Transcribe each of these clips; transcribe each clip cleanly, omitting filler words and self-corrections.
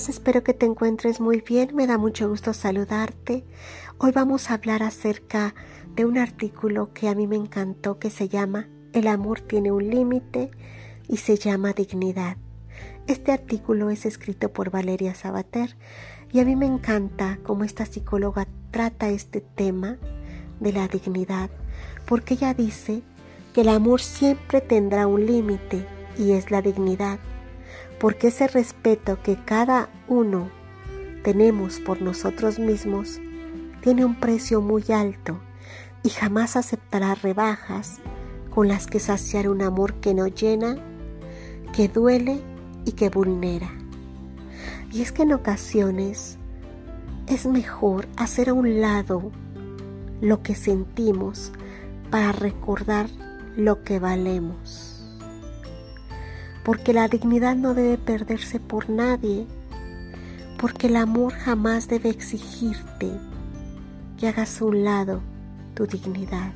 estás? Espero que te encuentres muy bien. Me da mucho gusto saludarte. Hoy vamos a hablar acerca de un artículo que a mí me encantó, que se llama El amor tiene un límite y se llama Dignidad. Este artículo es escrito por Valeria Sabater y a mí me encanta cómo esta psicóloga trata este tema de la dignidad, porque ella dice que el amor siempre tendrá un límite y es la dignidad, porque ese respeto que cada uno tenemos por nosotros mismos tiene un precio muy alto y jamás aceptará rebajas con las que saciar un amor que no llena, que duele y que vulnera. Y es que en ocasiones es mejor hacer a un lado lo que sentimos para recordar lo que valemos. Porque la dignidad no debe perderse por nadie, porque el amor jamás debe exigirte que hagas a un lado tu dignidad.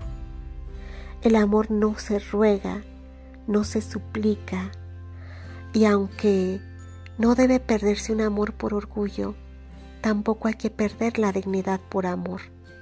El amor no se ruega, no se suplica, y aunque no debe perderse un amor por orgullo, tampoco hay que perder la dignidad por amor.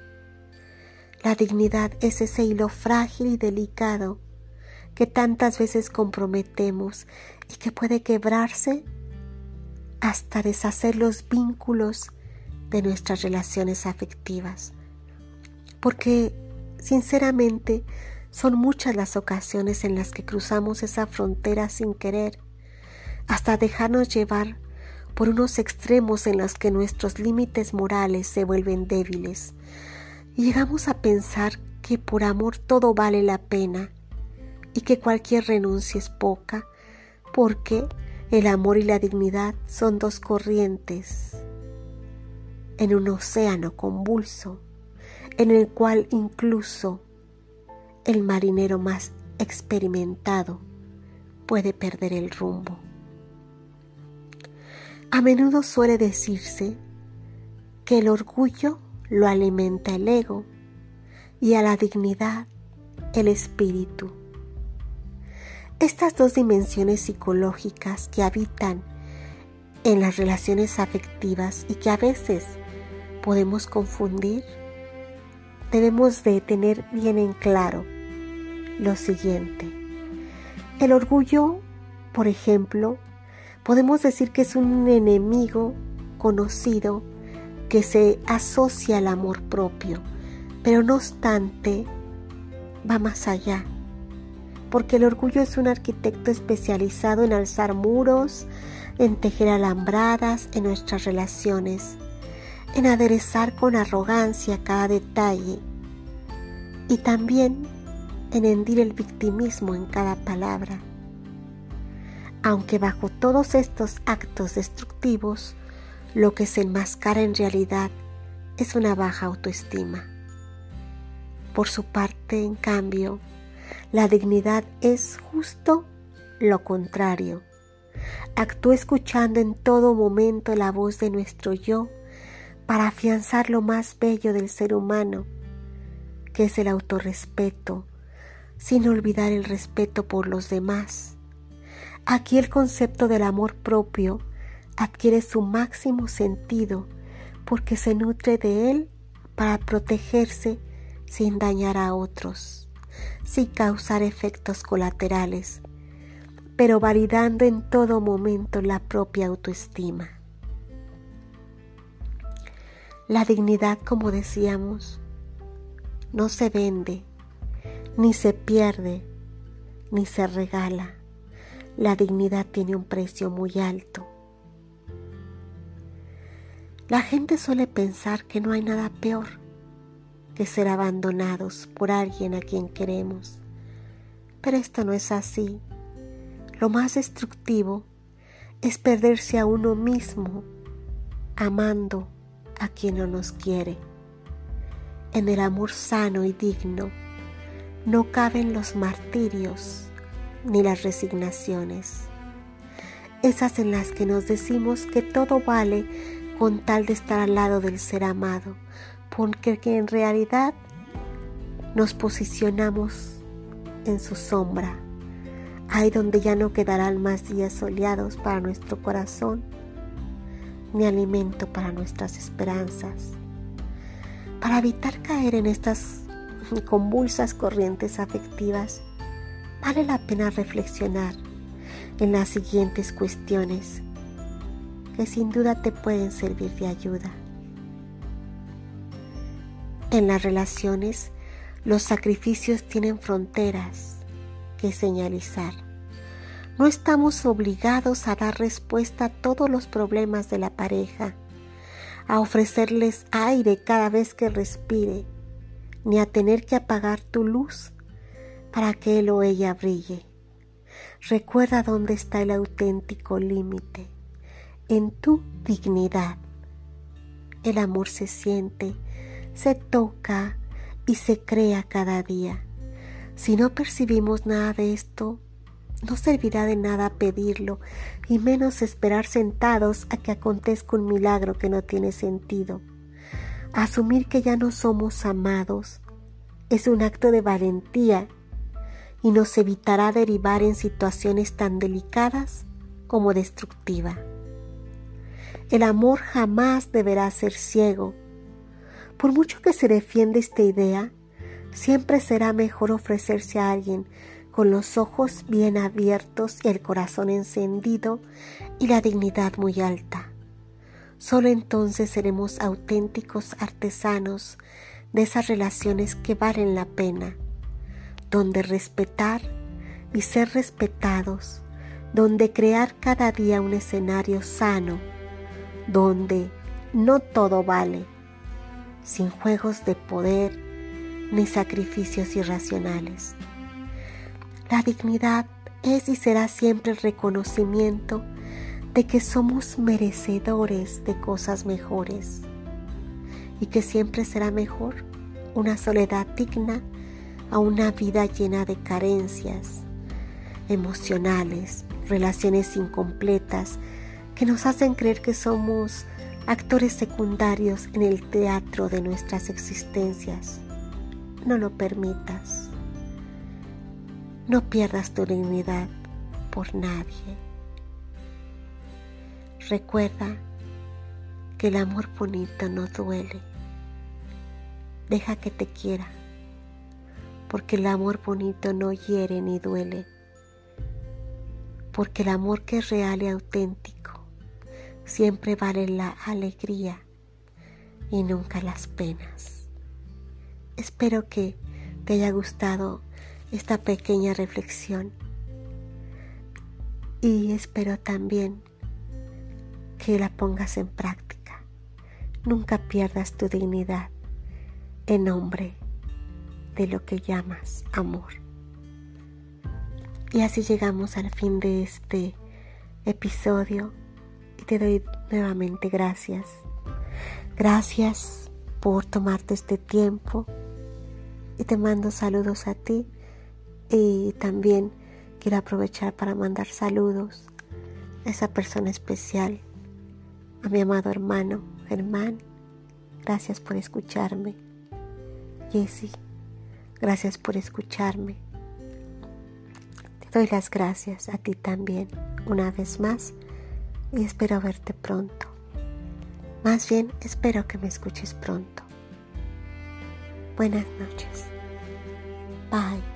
La dignidad es ese hilo frágil y delicado que tantas veces comprometemos y que puede quebrarse hasta deshacer los vínculos de nuestras relaciones afectivas. Porque, sinceramente, son muchas las ocasiones en las que cruzamos esa frontera sin querer, hasta dejarnos llevar por unos extremos en los que nuestros límites morales se vuelven débiles. Y llegamos a pensar que por amor todo vale la pena y que cualquier renuncia es poca, porque el amor y la dignidad son dos corrientes en un océano convulso, en el cual incluso el marinero más experimentado puede perder el rumbo. A menudo suele decirse que el orgullo lo alimenta el ego y a la dignidad el espíritu. Estas dos dimensiones psicológicas que habitan en las relaciones afectivas y que a veces podemos confundir, debemos de tener bien en claro lo siguiente. El orgullo, por ejemplo, podemos decir que es un enemigo conocido que se asocia al amor propio, pero no obstante va más allá, porque el orgullo es un arquitecto especializado en alzar muros, en tejer alambradas en nuestras relaciones, en aderezar con arrogancia cada detalle y también en hendir el victimismo en cada palabra. Aunque bajo todos estos actos destructivos, lo que se enmascara en realidad es una baja autoestima. Por su parte, en cambio, la dignidad es justo lo contrario. Actúa escuchando en todo momento la voz de nuestro yo para afianzar lo más bello del ser humano, que es el autorrespeto, sin olvidar el respeto por los demás. Aquí el concepto del amor propio adquiere su máximo sentido porque se nutre de él para protegerse sin dañar a otros, sin causar efectos colaterales, pero validando en todo momento la propia autoestima. La dignidad, como decíamos, no se vende, ni se pierde, ni se regala. La dignidad tiene un precio muy alto. La gente suele pensar que no hay nada peor que ser abandonados por alguien a quien queremos, pero esto no es así. Lo más destructivo es perderse a uno mismo amando a quien no nos quiere. En el amor sano y digno no caben los martirios ni las resignaciones, esas en las que nos decimos que todo vale con tal de estar al lado del ser amado, porque en realidad nos posicionamos en su sombra, ahí donde ya no quedarán más días soleados para nuestro corazón, ni alimento para nuestras esperanzas. Para evitar caer en estas convulsas corrientes afectivas, vale la pena reflexionar en las siguientes cuestiones que sin duda te pueden servir de ayuda. En las relaciones, los sacrificios tienen fronteras que señalizar. No estamos obligados a dar respuesta a todos los problemas de la pareja, a ofrecerles aire cada vez que respire, ni a tener que apagar tu luz para que él o ella brille. Recuerda dónde está el auténtico límite, en tu dignidad. El amor se siente, se toca y se crea cada día. Si no percibimos nada de esto, no servirá de nada pedirlo, y menos esperar sentados a que acontezca un milagro que no tiene sentido. Asumir que ya no somos amados es un acto de valentía y nos evitará derivar en situaciones tan delicadas como destructivas. El amor jamás deberá ser ciego. Por mucho que se defienda esta idea, siempre será mejor ofrecerse a alguien con los ojos bien abiertos y el corazón encendido y la dignidad muy alta. Solo entonces seremos auténticos artesanos de esas relaciones que valen la pena, donde respetar y ser respetados, donde crear cada día un escenario sano, donde no todo vale, sin juegos de poder ni sacrificios irracionales. La dignidad es y será siempre el reconocimiento de que somos merecedores de cosas mejores y que siempre será mejor una soledad digna a una vida llena de carencias emocionales, relaciones incompletas que nos hacen creer que somos actores secundarios en el teatro de nuestras existencias. No lo permitas. No pierdas tu dignidad por nadie. Recuerda que el amor bonito no duele. Deja que te quiera, porque el amor bonito no hiere ni duele. Porque el amor que es real y auténtico siempre vale la alegría y nunca las penas. Espero que te haya gustado esta pequeña reflexión y espero también que la pongas en práctica. Nunca pierdas tu dignidad en nombre de lo que llamas amor. Y así llegamos al fin de este episodio y te doy nuevamente gracias. Gracias por tomarte este tiempo y te mando saludos a ti. Y también quiero aprovechar para mandar saludos a esa persona especial, a mi amado hermano Germán. Gracias por escucharme. Jessy, gracias por escucharme. Te doy las gracias a ti también una vez más y espero verte pronto. Más bien, espero que me escuches pronto. Buenas noches. Bye.